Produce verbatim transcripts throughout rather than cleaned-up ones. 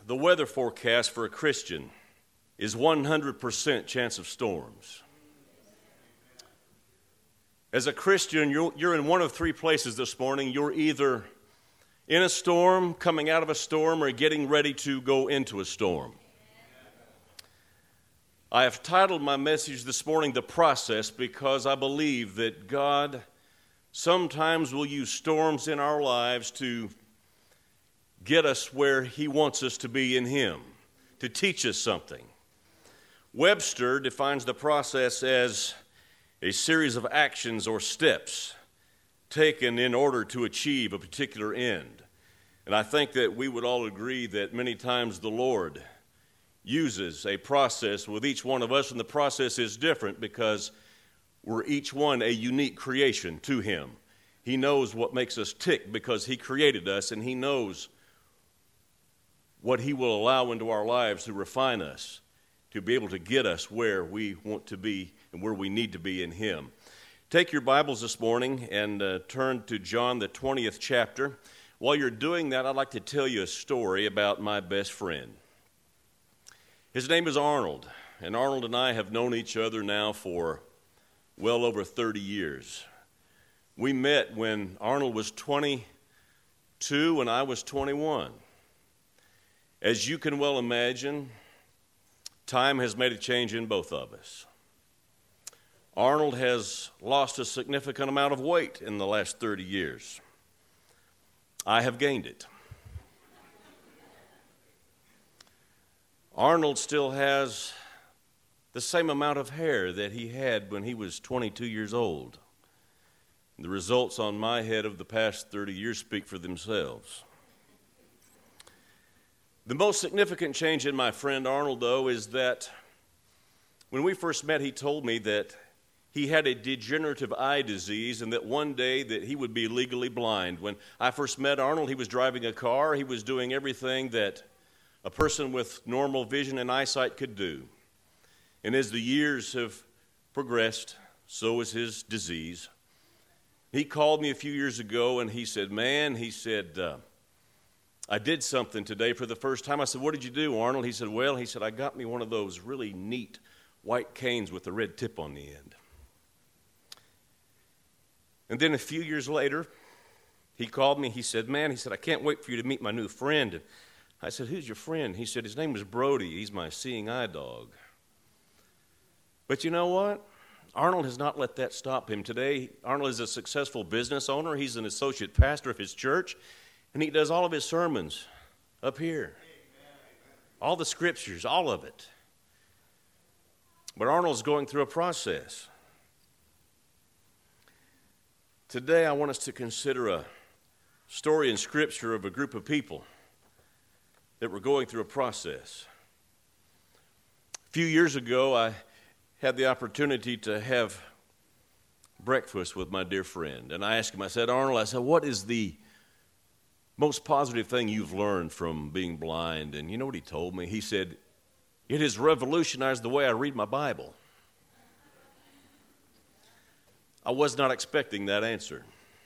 the weather forecast for a Christian is one hundred percent chance of storms. As a Christian, you're, you're in one of three places this morning. You're either in a storm, coming out of a storm, or getting ready to go into a storm. I have titled my message this morning, The Process, because I believe that God sometimes will use storms in our lives to get us where He wants us to be in Him, to teach us something. Webster defines the process as a series of actions or steps taken in order to achieve a particular end. And I think that we would all agree that many times the Lord uses a process with each one of us, and the process is different because we're each one a unique creation to Him. He knows what makes us tick because He created us, and He knows what He will allow into our lives to refine us, to be able to get us where we want to be and where we need to be in Him. Take your Bibles this morning and uh, turn to John, the twentieth chapter. While you're doing that, I'd like to tell you a story about my best friend. His name is Arnold, and Arnold and I have known each other now for well over thirty years. We met when Arnold was twenty-two and I was twenty-one. As you can well imagine, time has made a change in both of us. Arnold has lost a significant amount of weight in the last thirty years. I have gained it. Arnold still has the same amount of hair that he had when he was twenty-two years old. The results on my head of the past thirty years speak for themselves. The most significant change in my friend Arnold, though, is that when we first met, he told me that he had a degenerative eye disease and that one day that he would be legally blind. When I first met Arnold, he was driving a car. He was doing everything that a person with normal vision and eyesight could do. And as the years have progressed, so has his disease. He called me a few years ago and he said, man, he said, uh, I did something today for the first time. I said, what did you do, Arnold? He said, well, he said, I got me one of those really neat white canes with the red tip on the end. And then a few years later, he called me. He said, man, he said, I can't wait for you to meet my new friend. And I said, who's your friend? He said, his name is Brody. He's my seeing eye dog. But you know what? Arnold has not let that stop him. Today, Arnold is a successful business owner. He's an associate pastor of his church, and he does all of his sermons up here. All the scriptures, all of it. But Arnold's going through a process. Today, I want us to consider a story in Scripture of a group of people that were going through a process. A few years ago, I had the opportunity to have breakfast with my dear friend. And I asked him, I said, Arnold, I said, what is the most positive thing you've learned from being blind? And you know what he told me? He said, it has revolutionized the way I read my Bible. I was not expecting that answer.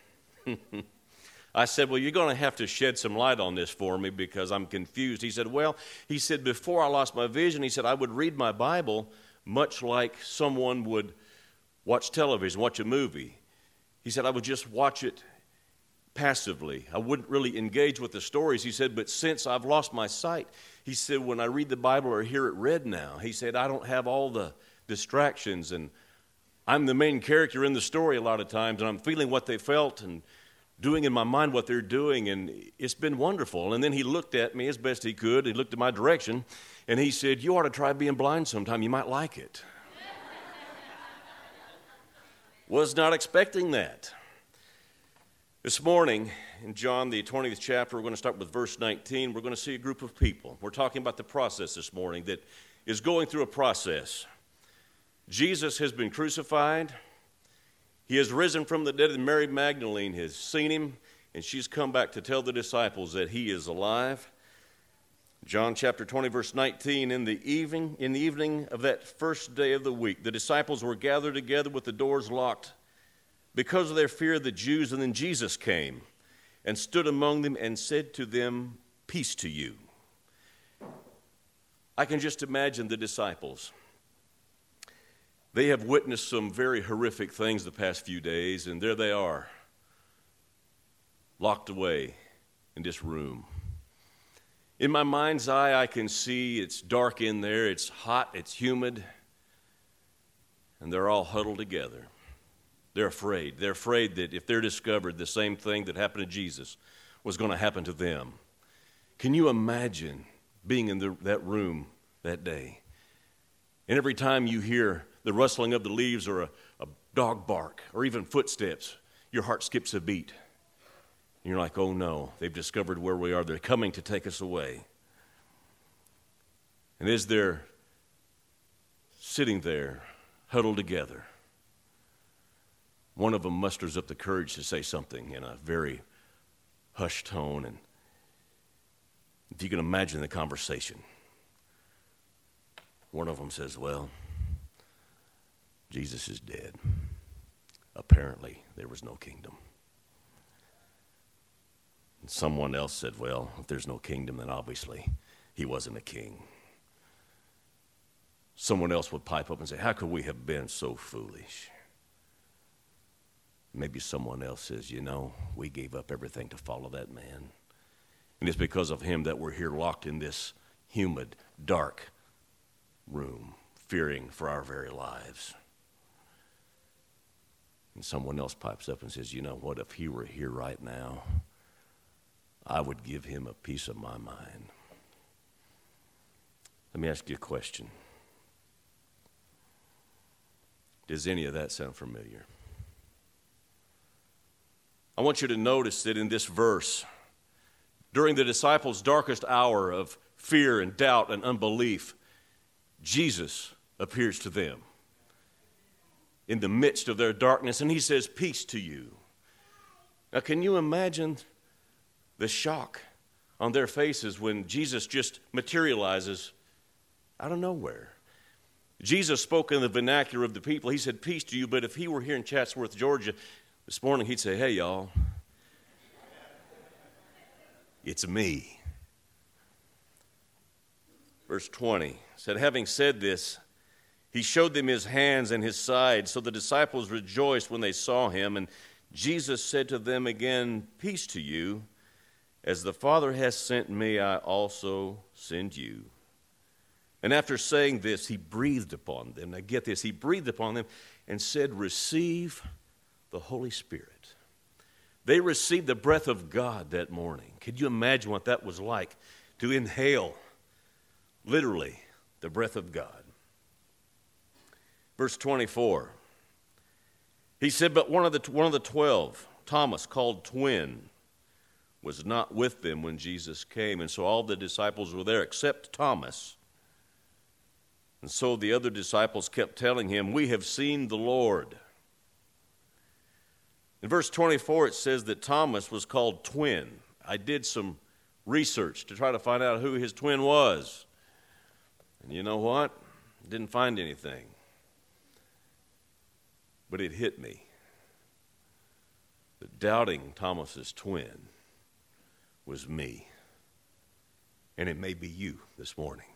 I said, well, you're going to have to shed some light on this for me because I'm confused. He said, well, he said, before I lost my vision, he said, I would read my Bible much like someone would watch television, watch a movie. He said, I would just watch it passively. I wouldn't really engage with the stories. He said, but since I've lost my sight, he said, when I read the Bible or hear it read now, he said, I don't have all the distractions, and I'm the main character in the story a lot of times, and I'm feeling what they felt and doing in my mind what they're doing, and it's been wonderful. And then he looked at me as best he could. He looked in my direction, and he said, you ought to try being blind sometime. You might like it. Was not expecting that. This morning, in John, the twentieth chapter, we're going to start with verse nineteen. We're going to see a group of people. We're talking about the process this morning that is going through a process. Jesus has been crucified. He has risen from the dead, and Mary Magdalene has seen him, and she's come back to tell the disciples that he is alive. John chapter twenty, verse nineteen, in the evening, in the evening of that first day of the week, the disciples were gathered together with the doors locked because of their fear of the Jews, and then Jesus came and stood among them and said to them, peace to you. I can just imagine the disciples. They have witnessed some very horrific things the past few days, and there they are, locked away in this room. In my mind's eye, I can see it's dark in there, it's hot, it's humid, and they're all huddled together. They're afraid. They're afraid that if they're discovered, the same thing that happened to Jesus was going to happen to them. Can you imagine being in the, that room that day? And every time you hear the rustling of the leaves or a, a dog bark or even footsteps, your heart skips a beat. And you're like, oh no, they've discovered where we are. They're coming to take us away. And as they're sitting there, huddled together, one of them musters up the courage to say something in a very hushed tone. And if you can imagine the conversation, one of them says, well, Jesus is dead. Apparently, there was no kingdom. And someone else said, well, if there's no kingdom, then obviously he wasn't a king. Someone else would pipe up and say, how could we have been so foolish? Maybe someone else says, you know, we gave up everything to follow that man. And it's because of him that we're here locked in this humid, dark room, fearing for our very lives. And someone else pipes up and says, you know what, if he were here right now, I would give him a piece of my mind. Let me ask you a question. Does any of that sound familiar? I want you to notice that in this verse, during the disciples' darkest hour of fear and doubt and unbelief, Jesus appears to them in the midst of their darkness, and he says, peace to you. Now, can you imagine the shock on their faces when Jesus just materializes out of nowhere? Jesus spoke in the vernacular of the people. He said, peace to you, but if he were here in Chatsworth, Georgia, this morning he'd say, hey, y'all, it's me. Verse twenty said, having said this, he showed them his hands and his side. So the disciples rejoiced when they saw him. And Jesus said to them again, peace to you. As the Father has sent me, I also send you. And after saying this, he breathed upon them. Now get this, he breathed upon them and said, receive the Holy Spirit. They received the breath of God that morning. Could you imagine what that was like to inhale, literally, the breath of God? Verse twenty-four, he said, but one of the one of the twelve, Thomas, called Twin, was not with them when Jesus came. And so all the disciples were there except Thomas. And so the other disciples kept telling him, we have seen the Lord. In verse twenty-four, it says that Thomas was called Twin. I did some research to try to find out who his twin was. And you know what? Didn't find anything. But it hit me that doubting Thomas's twin was me. And it may be you this morning.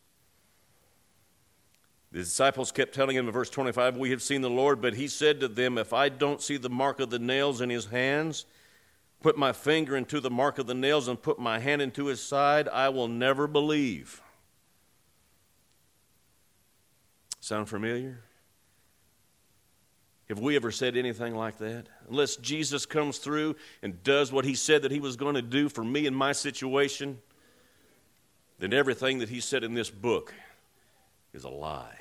The disciples kept telling him in verse twenty-five, we have seen the Lord, but he said to them, if I don't see the mark of the nails in his hands, put my finger into the mark of the nails and put my hand into his side, I will never believe. Sound familiar? Have we ever said anything like that? Unless Jesus comes through and does what he said that he was going to do for me in my situation, then everything that he said in this book is a lie.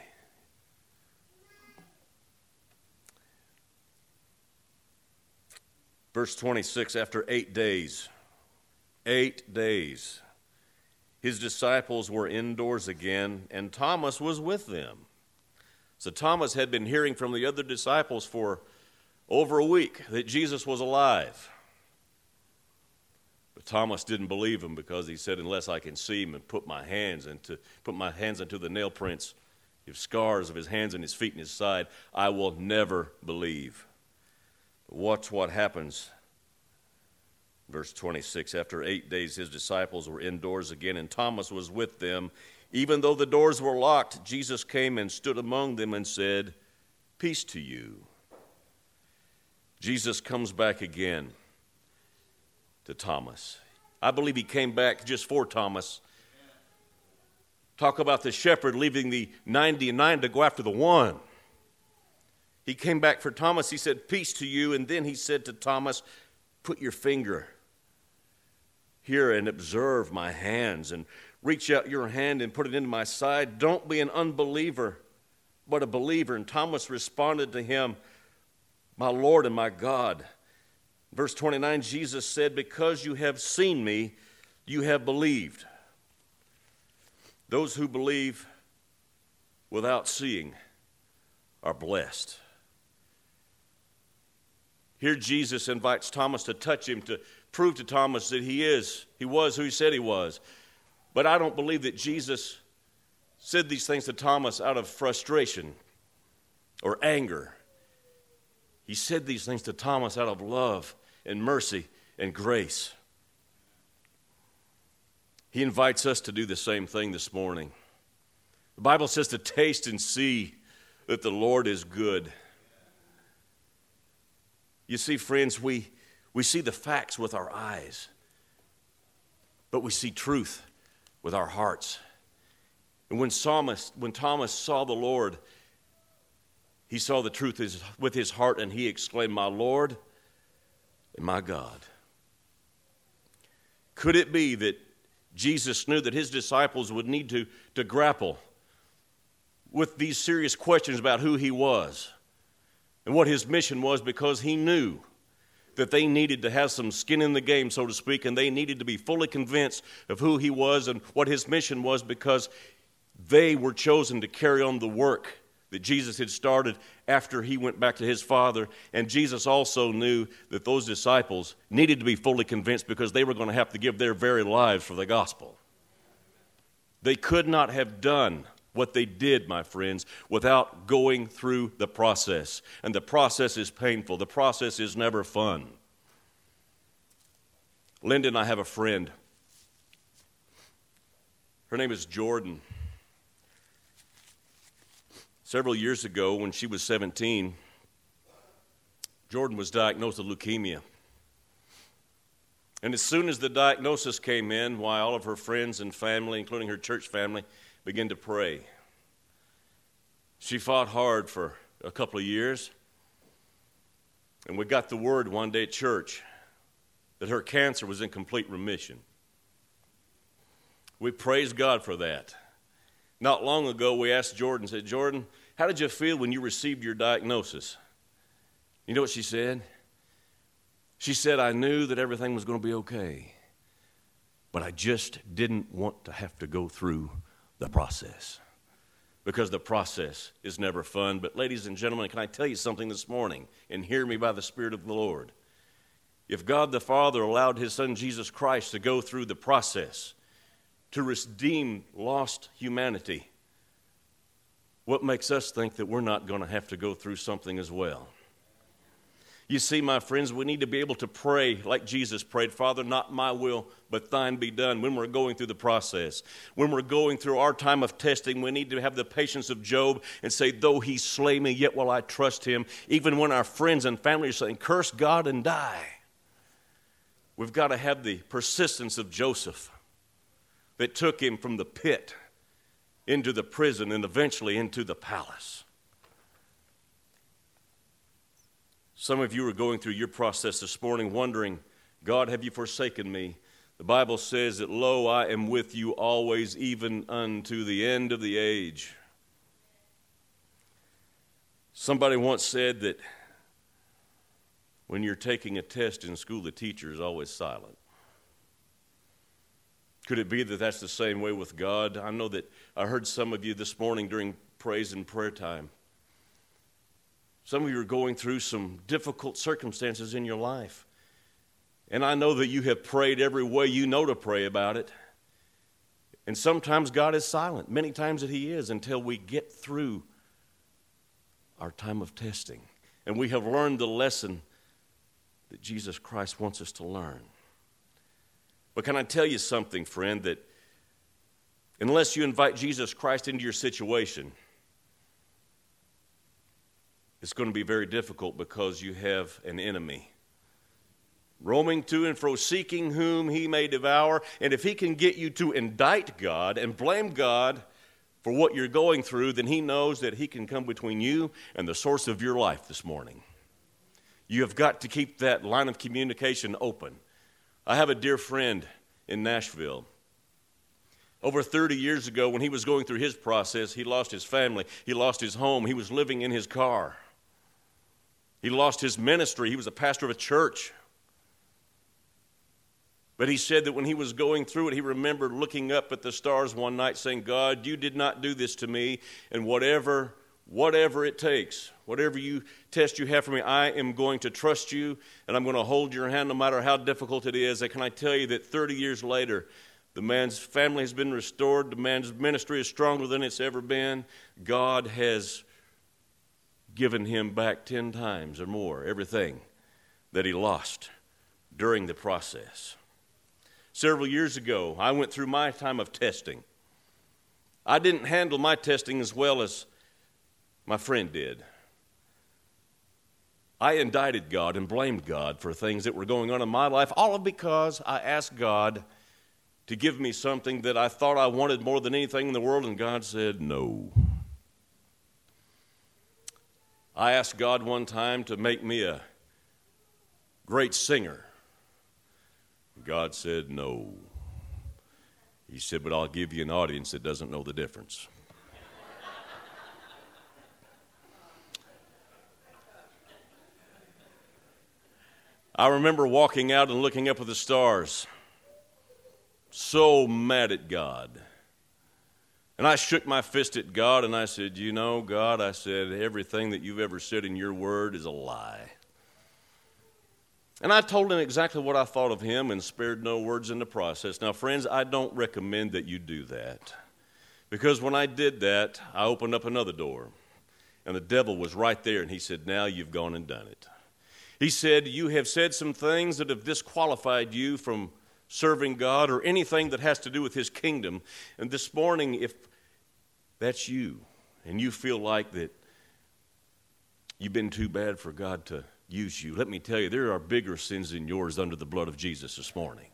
Verse twenty-six, after eight days, eight days, his disciples were indoors again, and Thomas was with them. So Thomas had been hearing from the other disciples for over a week that Jesus was alive. But Thomas didn't believe him because he said, unless I can see him and put my hands into put my hands into the nail prints, the scars of his hands and his feet and his side, I will never believe. But watch what happens Verse twenty-six, after eight days his disciples were indoors again, and Thomas was with them. Even though the doors were locked, Jesus came and stood among them and said, "Peace to you." Jesus comes back again to Thomas. I believe he came back just for Thomas. Talk about the shepherd leaving the ninety-nine to go after the one. He came back for Thomas. He said, "Peace to you." And then he said to Thomas, "Put your finger here and observe my hands, and reach out your hand and put it into my side. Don't be an unbeliever, but a believer." And Thomas responded to him, "My Lord and my God." Verse twenty-nine, Jesus said, "Because you have seen me, you have believed." Those who believe without seeing are blessed. Here Jesus invites Thomas to touch him, to prove to Thomas that he is, he was who he said he was. But I don't believe that Jesus said these things to Thomas out of frustration or anger. He said these things to Thomas out of love and mercy and grace. He invites us to do the same thing this morning. The Bible says to taste and see that the Lord is good. You see, friends, we, we see the facts with our eyes, but we see truth with our hearts. And when Thomas, when Thomas saw the Lord, he saw the truth with his heart, and he exclaimed, "My Lord and my God." Could it be that Jesus knew that his disciples would need to, to grapple with these serious questions about who he was and what his mission was, because he knew that they needed to have some skin in the game, so to speak, and they needed to be fully convinced of who he was and what his mission was, because they were chosen to carry on the work that Jesus had started after he went back to his Father. And Jesus also knew that those disciples needed to be fully convinced, because they were going to have to give their very lives for the gospel. They could not have done what they did, my friends, without going through the process. And the process is painful. The process is never fun. Linda and I have a friend. Her name is Jordan. Several years ago, when she was seventeen, Jordan was diagnosed with leukemia. And as soon as the diagnosis came in, why, all of her friends and family, including her church family, began to pray. She fought hard for a couple of years, and we got the word one day at church that her cancer was in complete remission. We praise God for that. Not long ago, we asked Jordan, said, "Jordan, how did you feel when you received your diagnosis?" You know what she said? She said, "I knew that everything was going to be okay, but I just didn't want to have to go through the process, because the process is never fun." But ladies and gentlemen, can I tell you something this morning, and hear me by the Spirit of the Lord? If God the Father allowed his Son Jesus Christ to go through the process to redeem lost humanity, what makes us think that we're not going to have to go through something as well? You see, my friends, we need to be able to pray like Jesus prayed, "Father, not my will, but thine be done," when we're going through the process. When we're going through our time of testing, we need to have the patience of Job and say, "Though he slay me, yet will I trust him." Even when our friends and family are saying, "Curse God and die," we've got to have the persistence of Joseph that took him from the pit into the prison and eventually into the palace. Some of you are going through your process this morning wondering, "God, have you forsaken me?" The Bible says that, "Lo, I am with you always, even unto the end of the age." Somebody once said that when you're taking a test in school, the teacher is always silent. Could it be that that's the same way with God? I know that I heard some of you this morning during praise and prayer time. Some of you are going through some difficult circumstances in your life. And I know that you have prayed every way you know to pray about it. And sometimes God is silent. Many times that he is, until we get through our time of testing. And we have learned the lesson that Jesus Christ wants us to learn. But can I tell you something, friend, that unless you invite Jesus Christ into your situation, it's going to be very difficult because you have an enemy roaming to and fro, seeking whom he may devour. And if he can get you to indict God and blame God for what you're going through, then he knows that he can come between you and the source of your life this morning. You have got to keep that line of communication open. I have a dear friend in Nashville. Over thirty years ago, when he was going through his process, he lost his family. He lost his home. He was living in his car. He lost his ministry. He was a pastor of a church. But he said that when he was going through it, he remembered looking up at the stars one night saying, God, you did not do this to me, and whatever, whatever it takes, whatever you test you have for me, I am going to trust you, and I'm going to hold your hand no matter how difficult it is. And can I tell you that thirty years later, the man's family has been restored, the man's ministry is stronger than it's ever been. God has given him back ten times or more everything that he lost during the process. Several years ago, I went through my time of testing. I didn't handle my testing as well as my friend did. I indicted God and blamed God for things that were going on in my life, all because I asked God to give me something that I thought I wanted more than anything in the world, and God said no. I asked God one time to make me a great singer. God said no. He said, but I'll give you an audience that doesn't know the difference. I remember walking out and looking up at the stars, so mad at God. And I shook my fist at God and I said, you know, God, I said, everything that you've ever said in your word is a lie. And I told him exactly what I thought of him and spared no words in the process. Now, friends, I don't recommend that you do that. Because when I did that, I opened up another door. And the devil was right there, and he said, now you've gone and done it. He said, you have said some things that have disqualified you from serving God or anything that has to do with his kingdom. And this morning, if that's you, and you feel like that you've been too bad for God to use you, let me tell you, there are bigger sins than yours under the blood of Jesus this morning.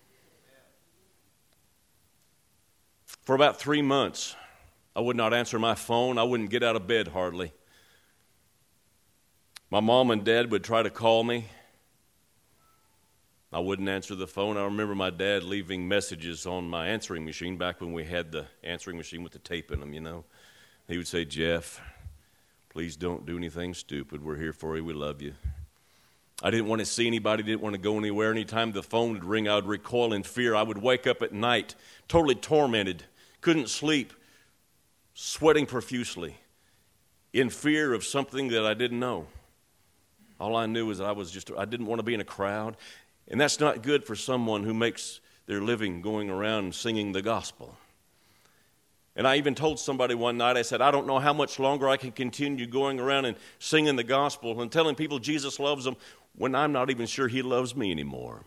For about three months, I would not answer my phone. I wouldn't get out of bed hardly. My mom and dad would try to call me. I wouldn't answer the phone. I remember my dad leaving messages on my answering machine back when we had the answering machine with the tape in them, you know. He would say, Jeff, please don't do anything stupid. We're here for you. We love you. I didn't want to see anybody, didn't want to go anywhere. Anytime the phone would ring, I would recoil in fear. I would wake up at night totally tormented, couldn't sleep, sweating profusely, in fear of something that I didn't know. All I knew was I was just, I didn't want to be in a crowd. And that's not good for someone who makes their living going around and singing the gospel. And I even told somebody one night, I said, I don't know how much longer I can continue going around and singing the gospel and telling people Jesus loves them when I'm not even sure he loves me anymore.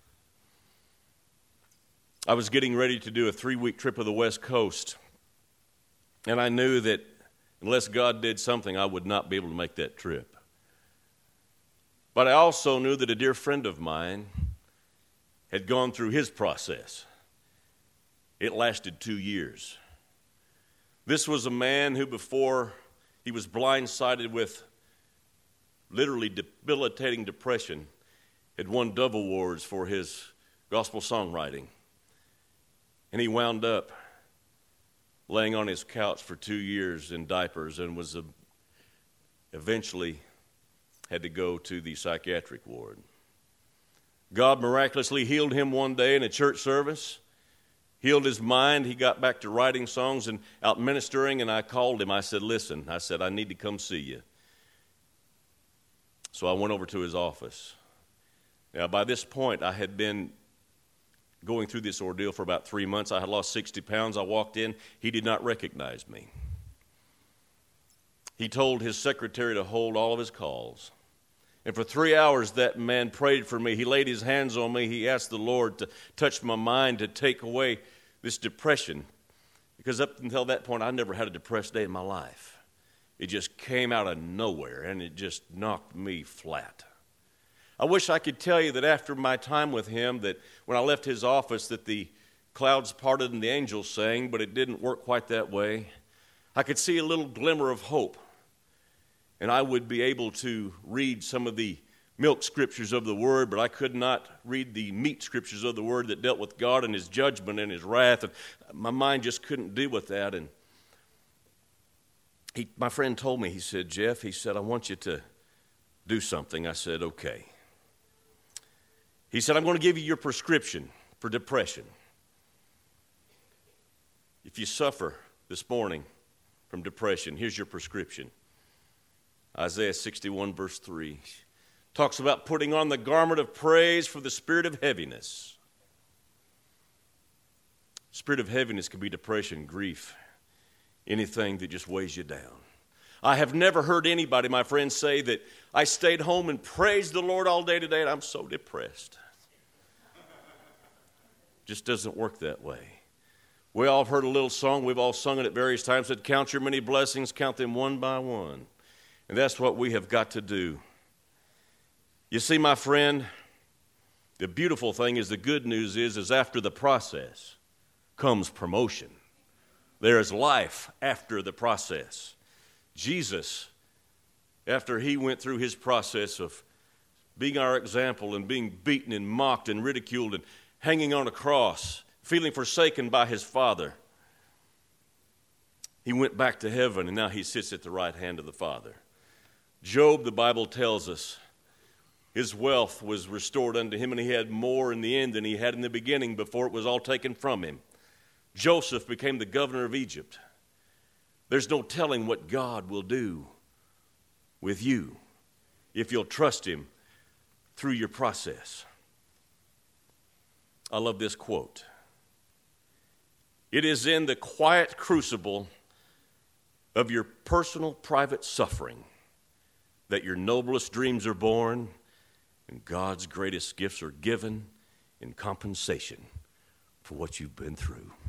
I was getting ready to do a three-week trip of the West Coast. And I knew that unless God did something, I would not be able to make that trip. But I also knew that a dear friend of mine had gone through his process. It lasted two years. This was a man who, before he was blindsided with literally debilitating depression, had won Dove Awards for his gospel songwriting. And he wound up laying on his couch for two years in diapers and was a, eventually had to go to the psychiatric ward. God miraculously healed him one day in a church service, healed his mind. He got back to writing songs and out ministering, and I called him. I said, listen, I said, I need to come see you. So I went over to his office. Now, by this point, I had been going through this ordeal for about three months. I had lost sixty pounds. I walked in. He did not recognize me. He told his secretary to hold all of his calls. And for three hours, that man prayed for me. He laid his hands on me. He asked the Lord to touch my mind, to take away this depression. Because up until that point, I never had a depressed day in my life. It just came out of nowhere, and it just knocked me flat. I wish I could tell you that after my time with him, that when I left his office, that the clouds parted and the angels sang, but it didn't work quite that way. I could see a little glimmer of hope, and I would be able to read some of the milk scriptures of the Word, but I could not read the meat scriptures of the Word that dealt with God and His judgment and His wrath, and my mind just couldn't deal with that. And he, my friend told me, he said, Jeff, he said, I want you to do something. I said, okay. He said, I'm going to give you your prescription for depression. If you suffer this morning from depression, here's your prescription. Isaiah sixty-one, verse three, talks about putting on the garment of praise for the spirit of heaviness. Spirit of heaviness can be depression, grief, anything that just weighs you down. I have never heard anybody, my friends, say that I stayed home and praised the Lord all day today and I'm so depressed. Just doesn't work that way. We all have heard a little song, we've all sung it at various times, said, count your many blessings, count them one by one. And that's what we have got to do. You see, my friend, the beautiful thing is, the good news is, is after the process comes promotion. There is life after the process. Jesus, after he went through his process of being our example and being beaten and mocked and ridiculed and hanging on a cross, feeling forsaken by his Father, he went back to heaven and now he sits at the right hand of the Father. Job, the Bible tells us, his wealth was restored unto him, and he had more in the end than he had in the beginning before it was all taken from him. Joseph became the governor of Egypt. There's no telling what God will do with you if you'll trust him through your process. I love this quote. It is in the quiet crucible of your personal private suffering that your noblest dreams are born and God's greatest gifts are given in compensation for what you've been through.